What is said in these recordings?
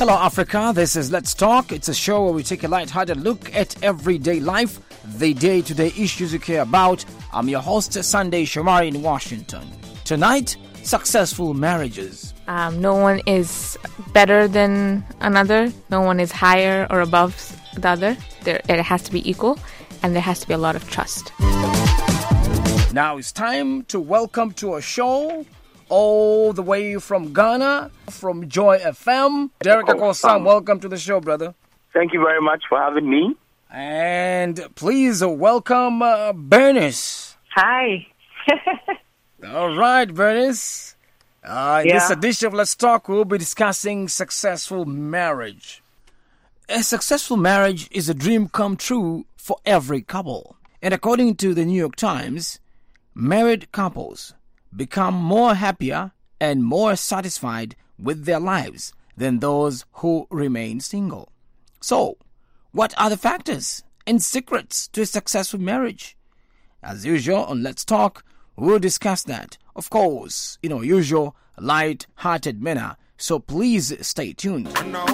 Hello, Africa. This is Let's Talk. It's a show where we take a light-hearted look at everyday life, the day-to-day issues you care about. I'm your host, Sunday Shomari in Washington. Tonight, successful marriages. No one is better than another. No one is higher or above the other. It has to be equal, and there has to be a lot of trust. Now it's time to welcome to our show, all the way from Ghana, from Joy FM, Derek Akosam. Welcome to the show, brother. Thank you very much for having me. And please welcome Bernice. Hi. All right, Bernice. In this edition of Let's Talk, we'll be discussing successful marriage. A successful marriage is a dream come true for every couple. And according to the New York Times, married couples become more happier and more satisfied with their lives than those who remain single. So, what are the factors and secrets to a successful marriage? As usual on Let's Talk, we'll discuss that. Of course, usual light-hearted manner. So please stay tuned.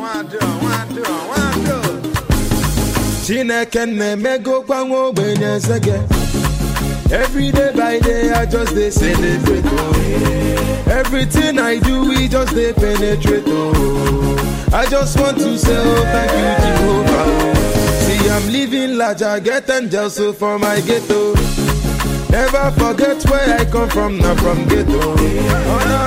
Every day by day, I just they celebrate. Oh. Everything I do, we just they penetrate. Oh. I just want to say, oh, thank you, Jehovah. Oh. See, I'm living large, I get angels so for my ghetto. Never forget where I come from, not from ghetto. Oh,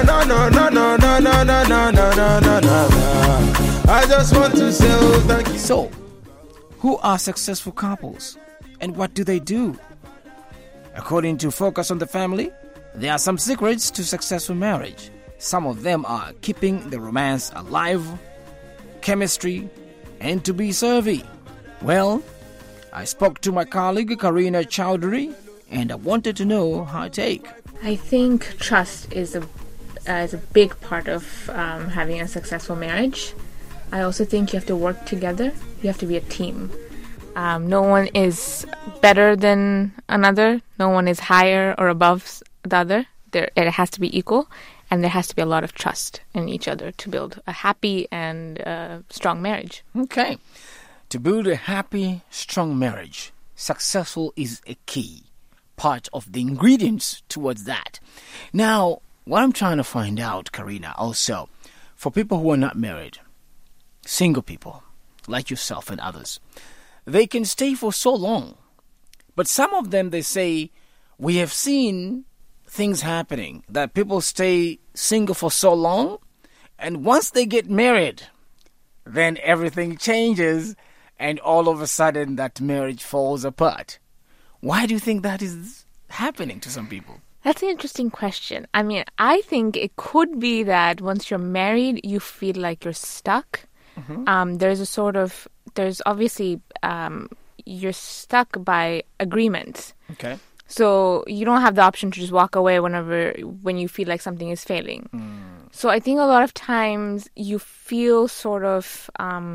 no. I just want to say, oh, thank you. So, who are successful couples and what do they do? According to Focus on the Family, there are some secrets to successful marriage. Some of them are keeping the romance alive, chemistry, and to be survey. Well, I spoke to my colleague Karina Chowdhury, and I wanted to know her take. I think trust is a big part of having a successful marriage. I also think you have to work together. You have to be a team. No one is better than another. No one is higher or above the other. It has to be equal, and there has to be a lot of trust in each other to build a happy and strong marriage. Okay. To build a happy, strong marriage, successful is a key part of the ingredients towards that. Now, what I'm trying to find out, Karina, also, for people who are not married, single people, like yourself and others, they can stay for so long. But some of them, they say, we have seen things happening, that people stay single for so long, and once they get married, then everything changes, and all of a sudden that marriage falls apart. Why do you think that is happening to some people? That's an interesting question. I mean, I think it could be that once you're married, you feel like you're stuck. Mm-hmm. There's obviously, you're stuck by agreements. Okay. So you don't have the option to just walk away when you feel like something is failing. So I think a lot of times you feel sort of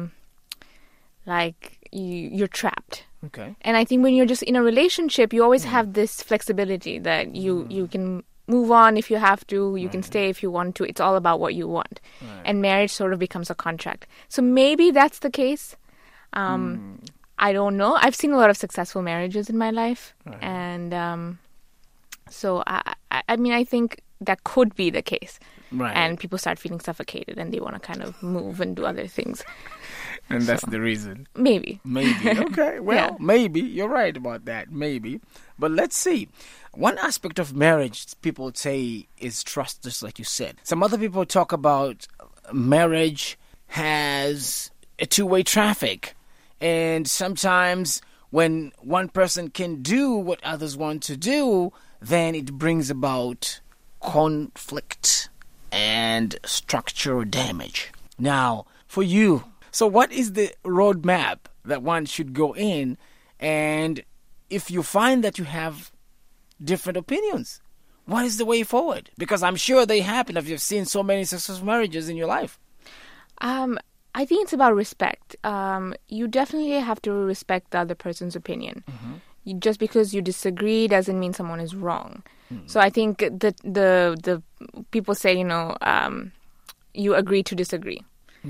like you're trapped. Okay. And I think when you're just in a relationship, you always have this flexibility that you can move on if you have to, you can stay if you want to. It's all about what you want. Right. And marriage sort of becomes a contract. So maybe that's the case. I don't know. I've seen a lot of successful marriages in my life. Right. And so, I mean, I think that could be the case. Right. And people start feeling suffocated and they want to kind of move and do other things. And that's the reason. Maybe. Okay. Well, maybe. You're right about that. Maybe. But let's see. One aspect of marriage people say is trust, just like you said. Some other people talk about marriage has a two-way traffic. And sometimes when one person can do what others want to do, then it brings about conflict and structural damage. Now, for you, so what is the roadmap that one should go in? And if you find that you have different opinions, what is the way forward? Because I'm sure they happen if you've seen so many successful marriages in your life. I think it's about respect. You definitely have to respect the other person's opinion. Mm-hmm. Just because you disagree doesn't mean someone is wrong. Mm-hmm. So I think the people say, you agree to disagree. Okay.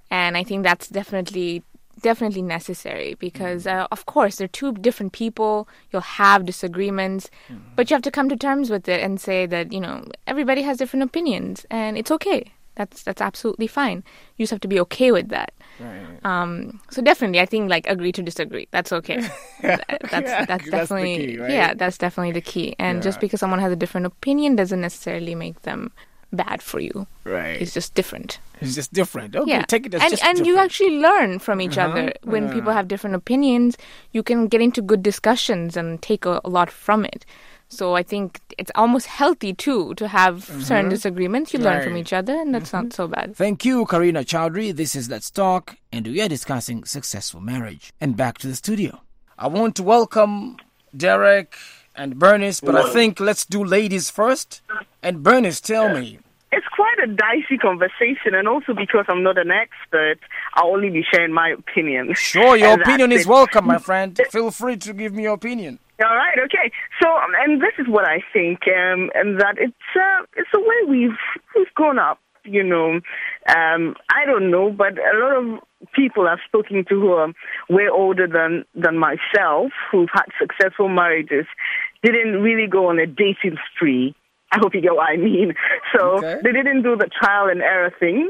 And I think that's definitely necessary because, of course, they're two different people. You'll have disagreements, but you have to come to terms with it and say that, everybody has different opinions and it's okay. That's absolutely fine. You just have to be okay with that. Right. So definitely, I think agree to disagree. That's okay. That's definitely the key, right? That's definitely the key. And just because someone has a different opinion doesn't necessarily make them bad for you. Right. It's just different. It's just different. Okay, Yeah. take it as and just and different. you actually learn from each other. When people have different opinions, you can get into good discussions and take a lot from it. So I think it's almost healthy too to have certain disagreements. You learn from Right. each other, and that's not so bad. Thank you, Karina Chowdhury. This is Let's Talk, and we are discussing successful marriage. And back to the studio. I want to welcome Derek and Bernice, but I think let's do ladies first. And Bernice, tell me. It's quite a dicey conversation, and also because I'm not an expert, I'll only be sharing my opinion. Sure, your And opinion that's is it. welcome, my friend. Feel free to give me your opinion. All right, okay. So, and this is what I think, and that it's the way we've grown up. I don't know, but a lot of people I've spoken to who are way older than myself, who've had successful marriages, didn't really go on a dating spree. I hope you get what I mean. So Okay. they didn't do the trial and error thing,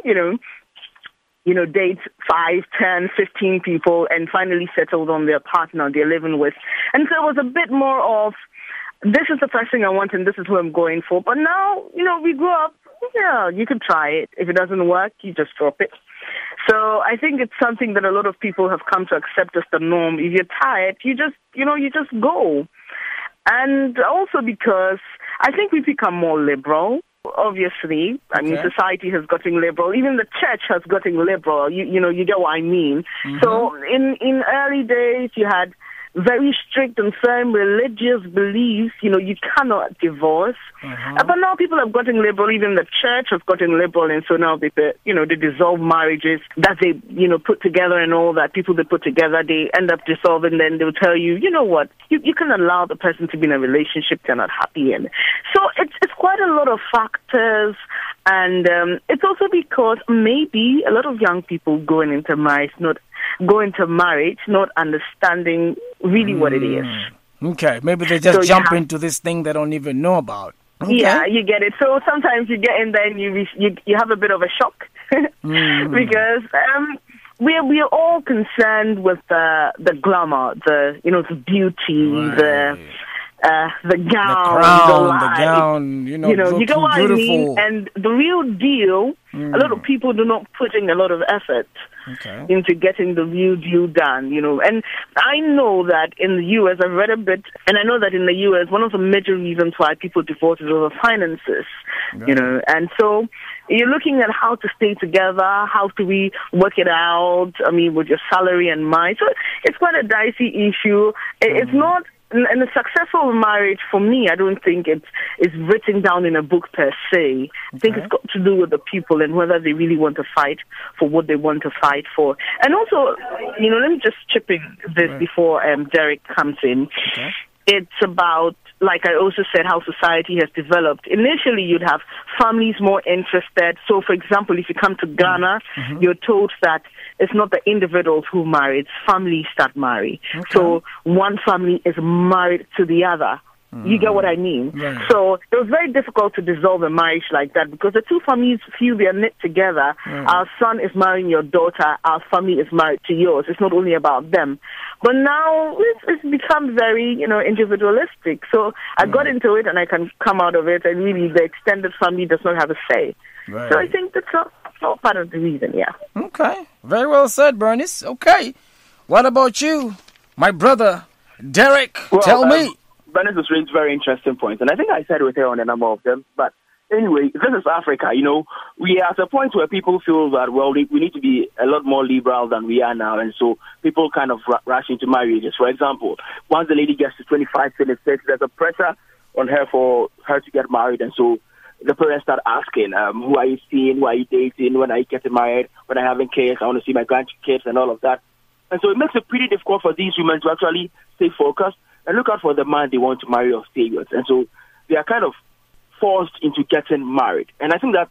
date 5, 10, 15 people and finally settled on their partner they're living with. And so it was a bit more of, this is the first thing I want and this is who I'm going for. But now, we grew up, you could try it. If it doesn't work, you just drop it. So I think it's something that a lot of people have come to accept as the norm. If you're tired, you just go. And also because I think we become more liberal. Obviously, I mean, society has gotten liberal. Even the church has gotten liberal. You get what I mean. So in early days, you had very strict and firm religious beliefs. You cannot divorce. But now people have gotten liberal. Even the church has gotten liberal, and so now they dissolve marriages that they put together and all that. People they put together, they end up dissolving. Then they'll tell you, you know what, you can allow the person to be in a relationship they're not happy in. So it's quite a lot of factors, and it's also because maybe a lot of young people going into marriage not understanding really what it is. Okay, maybe they just So you jump have- into this thing they don't even know about. Okay. Yeah, you get it. So sometimes you get in there and you have a bit of a shock because we are all concerned with the glamour, the beauty, Right. the gown, The crown, light. the gown, you looking get what beautiful. I mean. And the real deal, a lot of people do not put in a lot of effort into getting the real deal done, And I know that in the U.S., I've read a bit, and I know that in the U.S., one of the major reasons why people divorce is over finances, And so you're looking at how to stay together, how do we work it out, with your salary and mine. So it's quite a dicey issue. It's not... And a successful marriage, for me, I don't think it's written down in a book per se. I think it's got to do with the people and whether they really want to fight for what they want to fight for. And also, let me just chip in this before Derek comes in. Okay. It's about, like I also said, how society has developed. Initially, you'd have families more interested. So, for example, if you come to Ghana, you're told that it's not the individuals who marry, it's families that marry. So one family is married to the other. You get what I mean? Right. So it was very difficult to dissolve a marriage like that because the two families feel they are knit together. Our son is marrying your daughter. Our family is married to yours. It's not only about them. But now it's become very, individualistic. So I got into it and I can come out of it and really the extended family does not have a say. Right. So I think that's all part of the reason, yeah. Okay. Very well said, Bernice. Okay. What about you, my brother, Derek? Tell me. Bernice has raised very interesting points, and I think I said with her on a number of them. But anyway, this is Africa. We are at a point where people feel that, well, we need to be a lot more liberal than we are now, and so people kind of rush into marriages. For example, once the lady gets to 25, 26, there's a pressure on her for her to get married, and so the parents start asking, who are you seeing, who are you dating, when are you getting married, when are you having kids, I want to see my grandkids and all of that. And so it makes it pretty difficult for these women to actually stay focused and look out for the man they want to marry or stay with. And so they are kind of forced into getting married. And I think that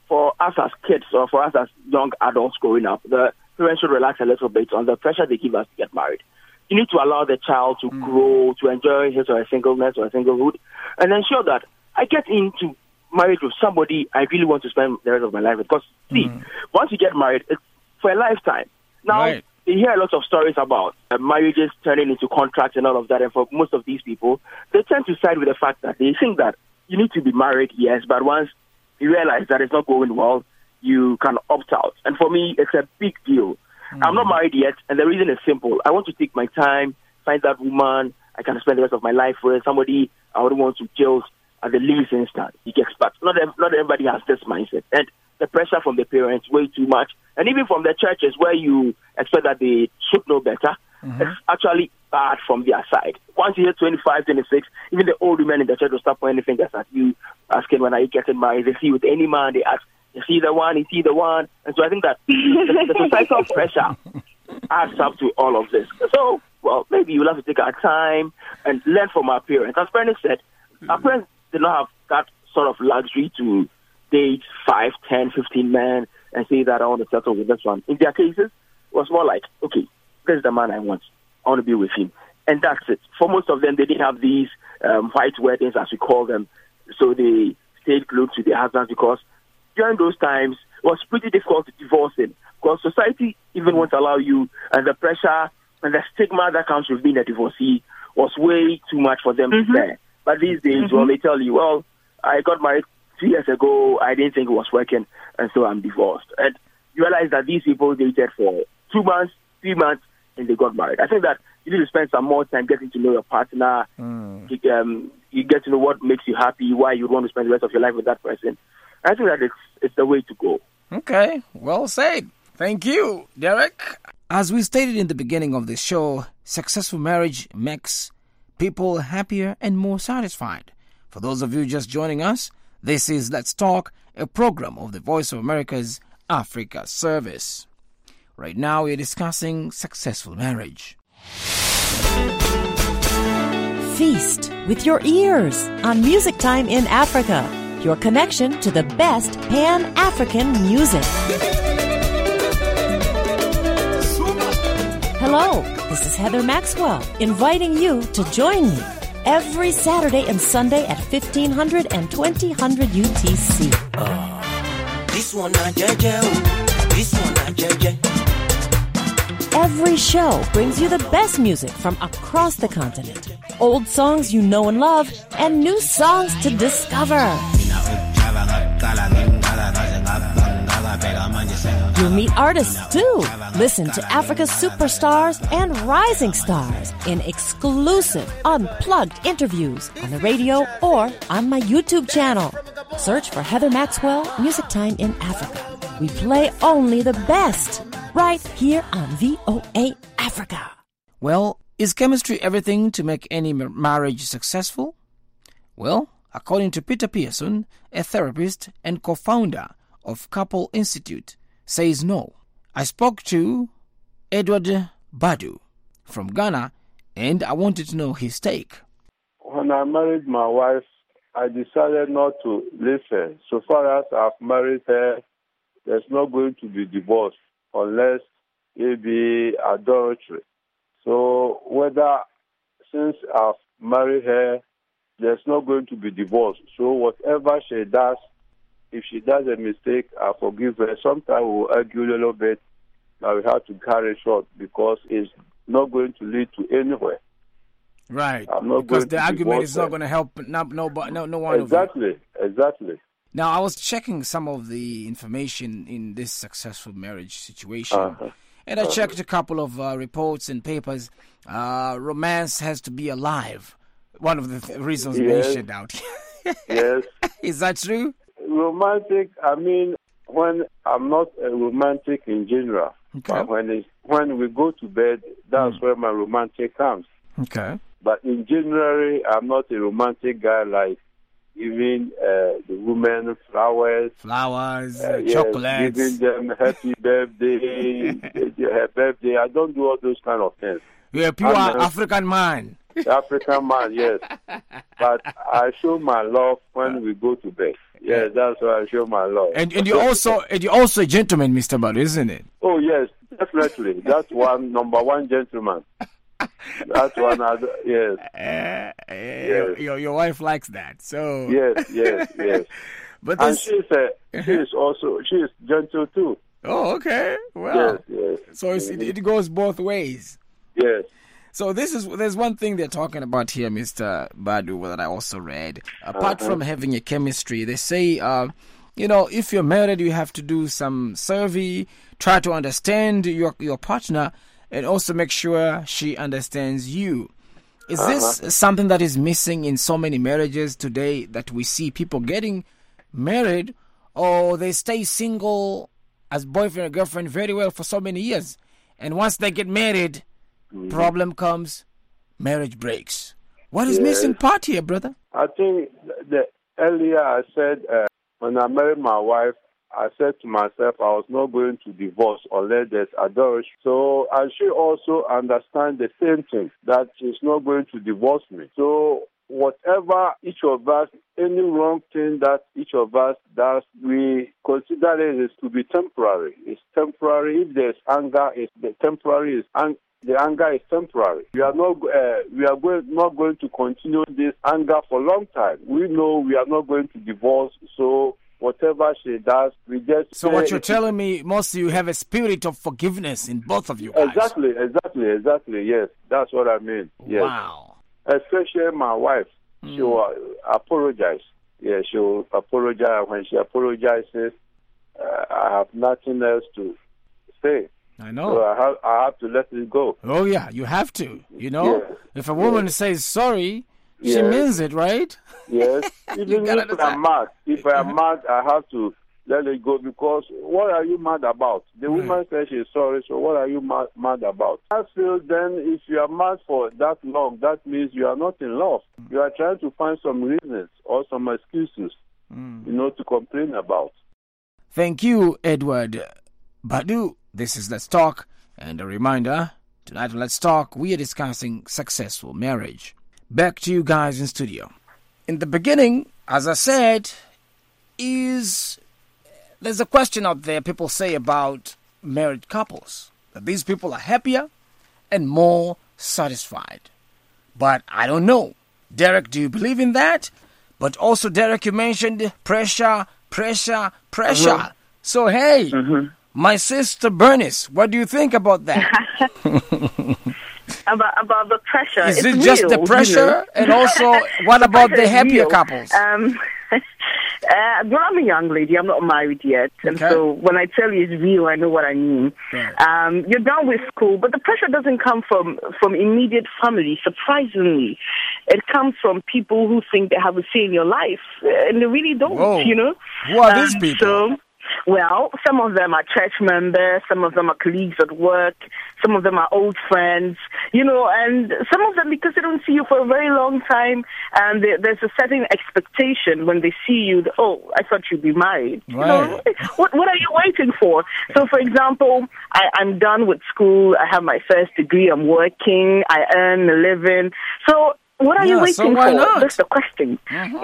for us as kids or for us as young adults growing up, the parents should relax a little bit on the pressure they give us to get married. You need to allow the child to grow, to enjoy his or her singleness or singlehood, and ensure that I get into marriage with somebody I really want to spend the rest of my life with. Because, see, once you get married, it's for a lifetime. Now, you hear a lot of stories about marriages turning into contracts and all of that, and for most of these people, they tend to side with the fact that they think that you need to be married, yes, but once you realize that it's not going well, you can opt out. And for me, it's a big deal. I'm not married yet, and the reason is simple. I want to take my time, find that woman I can spend the rest of my life with, somebody I wouldn't want to kill at the least instant. You get stuck. Not everybody has this mindset. And the pressure from the parents way too much. And even from the churches where you expect that they should know better, it's actually bad from their side. Once you hit 25, 26, even the old women in the church will start pointing fingers at you, asking when are you getting married. They see you with any man, they ask, is he the one? Is he the one? And so I think that the societal pressure adds up to all of this. So, well, maybe we'll have to take our time and learn from our parents. As Bernie said, our parents did not have that sort of luxury to date 5, 10, 15 men and say that I want to settle with this one. In their cases, it was more like, okay, this is the man I want. I want to be with him. And that's it. For most of them, they didn't have these white weddings, as we call them. So they stayed glued to their husbands because during those times, it was pretty difficult to divorce him because society even won't allow you, and the pressure and the stigma that comes with being a divorcee was way too much for them to bear. But these days, well, they tell you, well, I got married 2 years ago, I didn't think it was working, and so I'm divorced. And you realize that these people dated for 2 months, 3 months, and they got married. I think that you need to spend some more time getting to know your partner. You get to know what makes you happy, why you want to spend the rest of your life with that person. I think that it's the way to go. Okay, well said. Thank you, Derek. As we stated in the beginning of the show, successful marriage makes people happier and more satisfied. For those of you just joining us, this is Let's Talk, a program of the Voice of America's Africa Service. Right now, we're discussing successful marriage. Feast with your ears on Music Time in Africa, your connection to the best Pan-African music. Hello, this is Heather Maxwell, inviting you to join me every Saturday and Sunday at 1500 and 2000 UTC. This one not JJ. This one not JJ. Every show brings you the best music from across the continent. Old songs you know and love, and new songs to discover. You'll meet artists too. Listen to Africa's superstars and rising stars in exclusive, unplugged interviews on the radio or on my YouTube channel. Search for Heather Maxwell, Music Time in Africa. We play only the best right here on VOA Africa. Well, is chemistry everything to make any marriage successful? Well, according to Peter Pearson, a therapist and co-founder of Couple Institute, says no. I spoke to Edward Badu from Ghana, and I wanted to know his take. When I married my wife, I decided not to leave her. So far as I've married her, there's not going to be divorce unless it be adultery. So since I've married her, there's not going to be divorce. So whatever she does, if she does a mistake, I forgive her. Sometimes we'll argue a little bit, but we have to carry short because it's not going to lead to anywhere. Right. Because the argument is not going to help no one. Exactly. Now, I was checking some of the information in this successful marriage situation, and I checked a couple of reports and papers. Romance has to be alive. One of the reasons mentioned out. Yes. Is that true? Romantic, I mean, when I'm not a romantic in general, but when we go to bed, that's where my romantic comes. Okay. But in general, I'm not a romantic guy like giving the women flowers, chocolates, giving them happy birthday, her birthday. I don't do all those kind of things. You're a pure African man. African man, yes. But I show my love when we go to bed. Yes, that's why I show my love. And you're also a gentleman, Mr. Badu, isn't it? Oh yes, definitely. That's number one gentleman. That's one. Yes. Yes. Your wife likes that. So. Yes. But and she's gentle too. Oh, okay. Well. Yes. So it goes both ways. Yes. So there's one thing they're talking about here, Mr. Badu, that I also read. Apart from having a chemistry, they say, if you're married, you have to do some survey, try to understand your partner, and also make sure she understands you. Is this something that is missing in so many marriages today, that we see people getting married, or they stay single as boyfriend and girlfriend very well for so many years, and once they get married, problem comes, marriage breaks. What is missing part here, brother? I think earlier I said when I married my wife, I said to myself I was not going to divorce unless there's adultery. So I should also understand the same thing, that she's not going to divorce me. So whatever each of us, any wrong thing that each of us does, we consider it is to be temporary. It's temporary. If there's anger, the anger is temporary. We are not going to continue this anger for a long time. We know we are not going to divorce, so whatever she does, we just... So what you're telling me, mostly you have a spirit of forgiveness in both of you guys. Exactly, yes. That's what I mean. Yes. Wow. Especially my wife. She will apologize. Yeah, she will apologize. When she apologizes, I have nothing else to say. I know. So I have to let it go. Oh, yeah, you have to. If a woman says sorry, she means it, right? Yes. Even if I'm mad, I have to let it go, because what are you mad about? The woman says she's sorry, so what are you mad about? I feel then if you are mad for that long, that means you are not in love. You are trying to find some reasons or some excuses, to complain about. Thank you, Edward Badu. This is Let's Talk, and a reminder, tonight on Let's Talk, we are discussing successful marriage. Back to you guys in studio. In the beginning, as I said, there's a question out there people say about married couples, that these people are happier and more satisfied. But I don't know. Derek, do you believe in that? But also, Derek, you mentioned pressure. So, hey... My sister Bernice, what do you think about that? about the pressure. Is it just the pressure? And also, what about the happier couples? Well, I'm a young lady. I'm not married yet. And so when I tell you it's real, I know what I mean. Right. You're done with school, but the pressure doesn't come from immediate family, surprisingly. It comes from people who think they have a say in your life, and they really don't, Who are these people? Well, some of them are church members, some of them are colleagues at work, some of them are old friends, and some of them, because they don't see you for a very long time, and there's a certain expectation when they see you, I thought you'd be married. Right. What are you waiting for? So, for example, I'm done with school, I have my first degree, I'm working, I earn a living, so... What are you waiting for? Not? That's the question.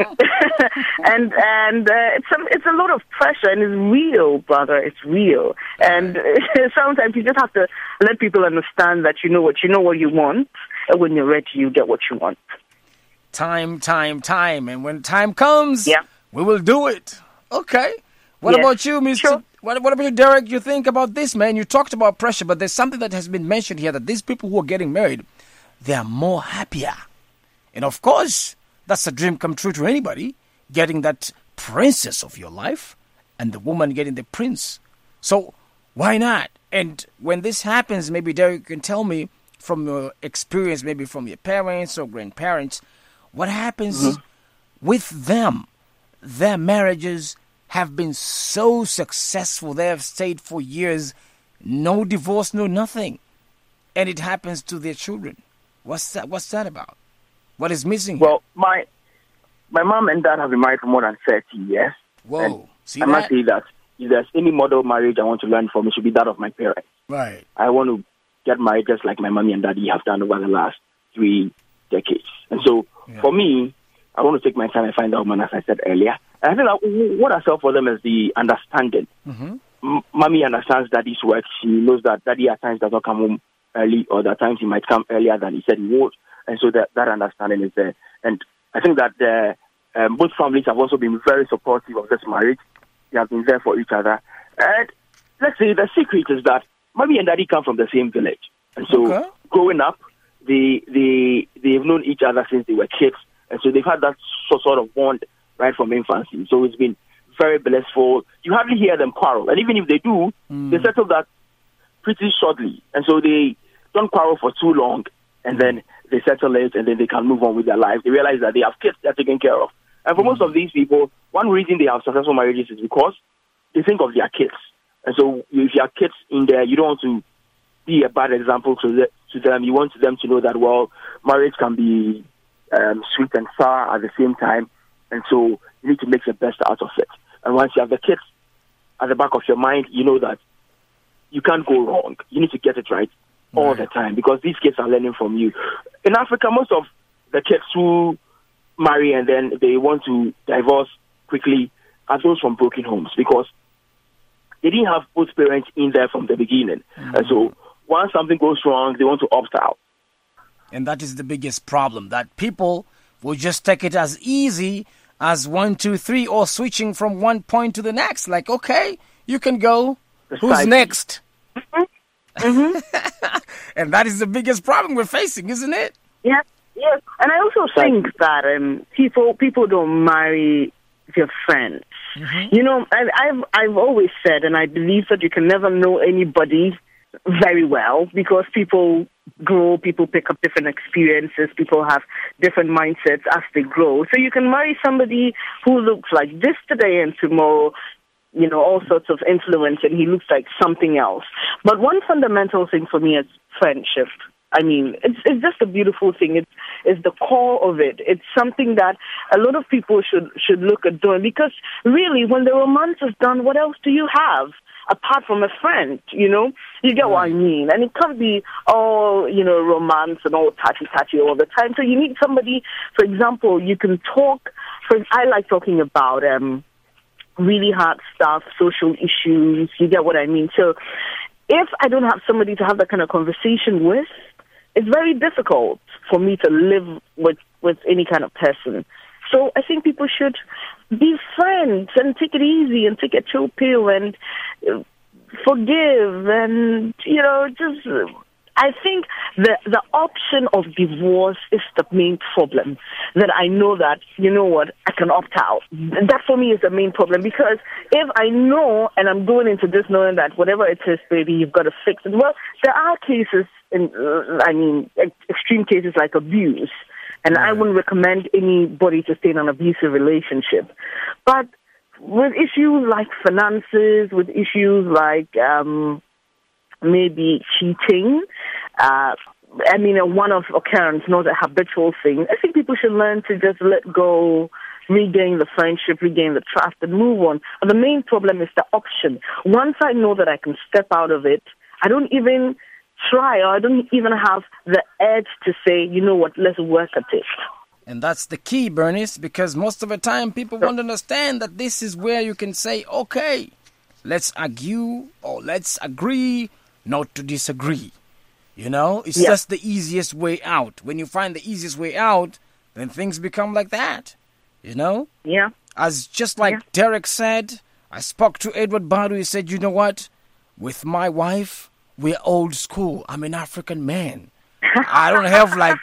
And it's a lot of pressure, and it's real, brother. It's real. And sometimes you just have to let people understand that you know what you want, and when you're ready, you get what you want. Time. And when time comes, we will do it. Okay. What about you, Mr.? Sure. What about you, Derek? You think about this, man? You talked about pressure, but there's something that has been mentioned here, that these people who are getting married, they are more happier. And of course, that's a dream come true to anybody, getting that princess of your life and the woman getting the prince. So why not? And when this happens, maybe Derek can tell me from your experience, maybe from your parents or grandparents, what happens with them. Their marriages have been so successful. They have stayed for years, no divorce, no nothing. And it happens to their children. What's that about? What is missing? Well, my mom and dad have been married for more than 30 years. Whoa. See I must say that if there's any model marriage I want to learn from, it should be that of my parents. Right. I want to get married just like my mommy and daddy have done over the last 3 decades. And so, for me, I want to take my time and find out, man, as I said earlier, And I think that what I saw for them is the understanding. Mommy understands daddy's work. She knows that daddy at times does not come home early, or at times he might come earlier than he said he would. And so that understanding is there. And I think that both families have also been very supportive of this marriage. They have been there for each other. And let's say the secret is that mommy and daddy come from the same village. And so growing up, they've known each other since they were kids. And so they've had that sort of bond right from infancy. So it's been very blissful. You hardly hear them quarrel. And even if they do, they settle that pretty shortly. And so they don't quarrel for too long. And then they settle it, and then they can move on with their life. They realize that they have kids they're taken care of. And for most of these people, one reason they have successful marriages is because they think of their kids. And so if you have kids in there, you don't want to be a bad example to them. You want them to know that, well, marriage can be sweet and sour at the same time. And so you need to make the best out of it. And once you have the kids at the back of your mind, you know that you can't go wrong. You need to get it right all the time, because these kids are learning from you. In Africa, most of the kids who marry and then they want to divorce quickly are those from broken homes, because they didn't have both parents in there from the beginning. And so once something goes wrong, they want to opt out. And that is the biggest problem, that people will just take it as easy as 1, 2, 3, or switching from one point to the next. Like, okay, you can go. Who's next? And that is the biggest problem we're facing, isn't it? Yes. And I also think that people don't marry their friends. You know, I've always said, and I believe that you can never know anybody very well, because people grow, people pick up different experiences, people have different mindsets as they grow. So you can marry somebody who looks like this today, and tomorrow, you know, all sorts of influence, and he looks like something else. But one fundamental thing for me is friendship. I mean, it's just a beautiful thing. It's the core of it. It's something that a lot of people should look at doing, because really, when the romance is done, what else do you have apart from a friend? You know, you get what I mean. And it can't be all, you know, romance and all touchy all the time. So you need somebody, for example, you can talk. I like talking about really hard stuff, social issues. You get what I mean? So if I don't have somebody to have that kind of conversation with, it's very difficult for me to live with any kind of person. So I think people should be friends and take it easy and take a chill pill and forgive, and, you know, just... I think the option of divorce is the main problem. That I know that, you know what, I can opt out. That for me is the main problem, because if I know, and I'm going into this knowing that whatever it is, baby, you've got to fix it. Well, there are cases, extreme cases like abuse, and I wouldn't recommend anybody to stay in an abusive relationship. But with issues like finances, with issues like... maybe cheating, a one-off occurrence, not a habitual thing. I think people should learn to just let go, regain the friendship, regain the trust, and move on. But the main problem is the option. Once I know that I can step out of it, I don't even try, or I don't even have the edge to say, you know what, let's work at it. And that's the key, Bernice, because most of the time people won't understand that this is where you can say, okay, let's argue or let's agree not to disagree. You know, it's just the easiest way out. When you find the easiest way out, then things become like that. You know? Yeah. As just like Derek said, I spoke to Edward Badu. He said, you know what? With my wife, we're old school. I'm an African man. I don't have like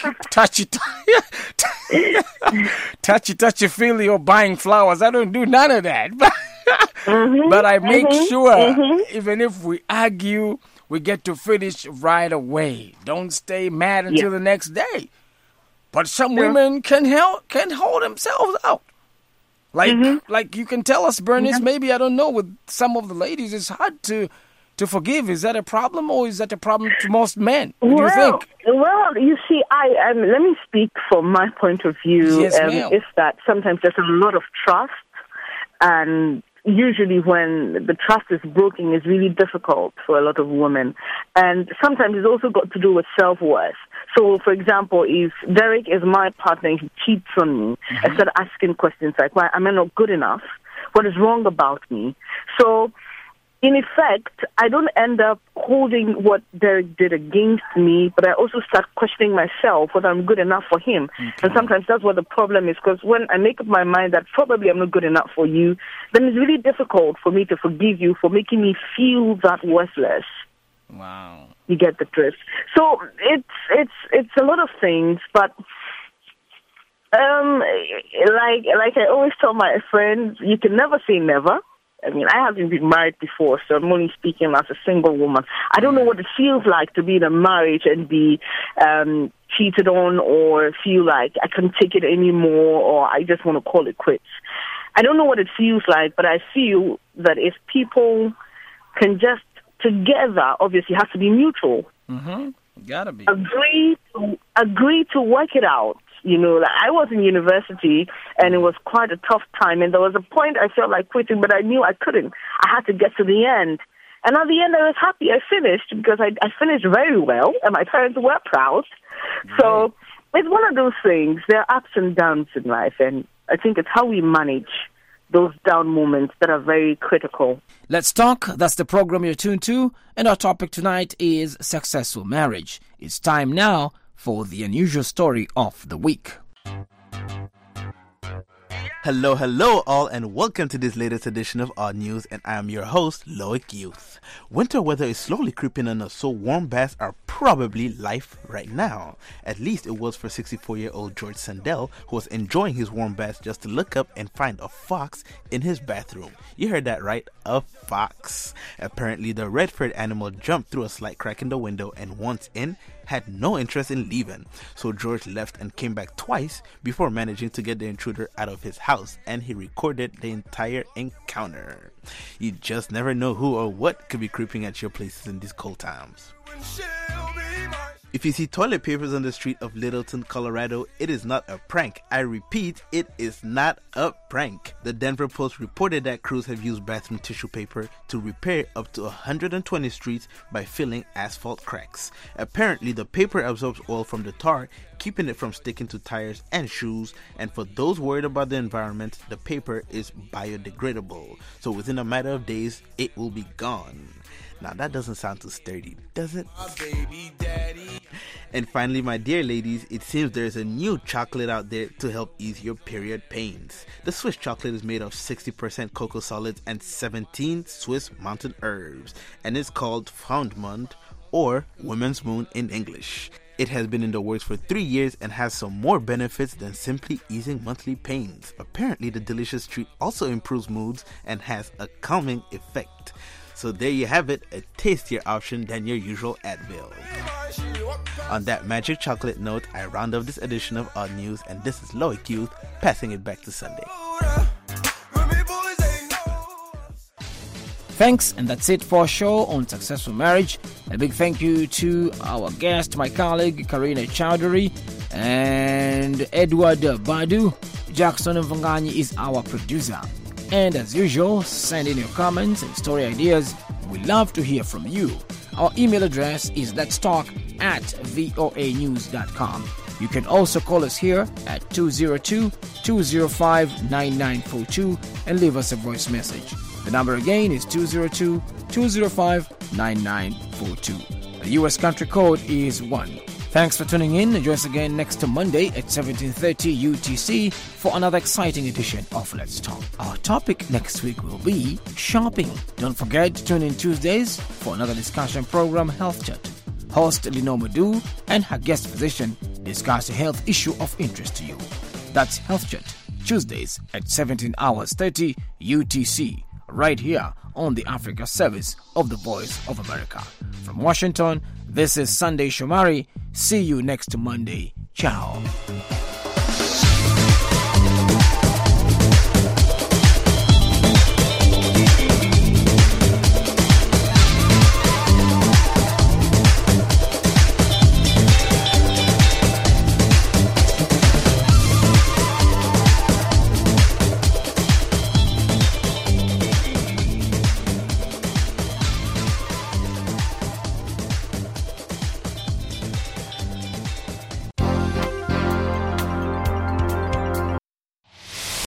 touchy feely or buying flowers. I don't do none of that. But I make sure, even if we argue, we get to finish right away. Don't stay mad until the next day. But some women can hold themselves out. Like you can tell us, Bernice, maybe, I don't know, with some of the ladies, it's hard to forgive. Is that a problem, or is that a problem to most men? What do you think? Well, you see, let me speak from my point of view. Yes, ma'am. Is that sometimes there's a lot of trust, and usually when the trust is broken, it's really difficult for a lot of women. And sometimes it's also got to do with self-worth. So, for example, if Derek is my partner and he cheats on me, I start asking questions like, why am I not good enough? What is wrong about me? So, in effect, I don't end up holding what Derek did against me, but I also start questioning myself whether I'm good enough for him. Okay. And sometimes that's what the problem is, because when I make up my mind that probably I'm not good enough for you, then it's really difficult for me to forgive you for making me feel that worthless. Wow. You get the drift. So it's a lot of things, but like I always tell my friends, you can never say never. I mean, I haven't been married before, so I'm only speaking as a single woman. I don't know what it feels like to be in a marriage and be cheated on, or feel like I can't take it anymore, or I just want to call it quits. I don't know what it feels like, but I feel that if people can just together, obviously it has to be mutual. Gotta be. Agree to work it out. You know, like I was in university and it was quite a tough time, and there was a point I felt like quitting, but I knew I couldn't. I had to get to the end. And at the end I was happy I finished, because I finished very well and my parents were proud. So it's one of those things. There are ups and downs in life, and I think it's how we manage those down moments that are very critical. Let's Talk, that's the program you're tuned to, and our topic tonight is successful marriage. It's time now for the unusual story of the week. Hello all, and welcome to this latest edition of Odd News, and I am your host, Loic Youth. Winter weather is slowly creeping on us, so warm baths are probably life right now. At least it was for 64-year-old George Sandell, who was enjoying his warm bath just to look up and find a fox in his bathroom. You heard that right, a fox. Apparently the red-furred animal jumped through a slight crack in the window, and once in, had no interest in leaving. So George left and came back twice before managing to get the intruder out of his house, and he recorded the entire encounter. You just never know who or what could be creeping at your places in these cold times. If you see toilet papers on the street of Littleton, Colorado, it is not a prank. I repeat, it is not a prank. The Denver Post reported that crews have used bathroom tissue paper to repair up to 120 streets by filling asphalt cracks. Apparently, the paper absorbs oil from the tar, keeping it from sticking to tires and shoes, and for those worried about the environment, the paper is biodegradable. So within a matter of days, it will be gone. Now that doesn't sound too sturdy, does it? Baby daddy. And finally, my dear ladies, it seems there's a new chocolate out there to help ease your period pains. The Swiss chocolate is made of 60% cocoa solids and 17 Swiss mountain herbs, and it's called Foundmund, or Women's Moon in English. It has been in the works for 3 years and has some more benefits than simply easing monthly pains. Apparently, the delicious treat also improves moods and has a calming effect. So there you have it, a tastier option than your usual Advil. On that magic chocolate note, I round off this edition of Odd News, and this is Loic Youth, passing it back to Sunday. Thanks, and that's it for our show on successful marriage. A big thank you to our guest, my colleague Karina Chowdhury, and Edward Badu. Jackson Mvunganyi is our producer. And as usual, send in your comments and story ideas. We love to hear from you. Our email address is letstalk@voanews.com. You can also call us here at 202-205-9942 and leave us a voice message. The number again is 202-205-9942. The U.S. country code is 1. Thanks for tuning in. Join us again next Monday at 17:30 UTC for another exciting edition of Let's Talk. Our topic next week will be shopping. Don't forget to tune in Tuesdays for another discussion program, Health Chat. Host Lino Madu and her guest physician discuss a health issue of interest to you. That's Health Chat, Tuesdays at 17:30 UTC, right here on the Africa service of the Voice of America. From Washington, this is Sunday Shomari. See you next Monday. Ciao.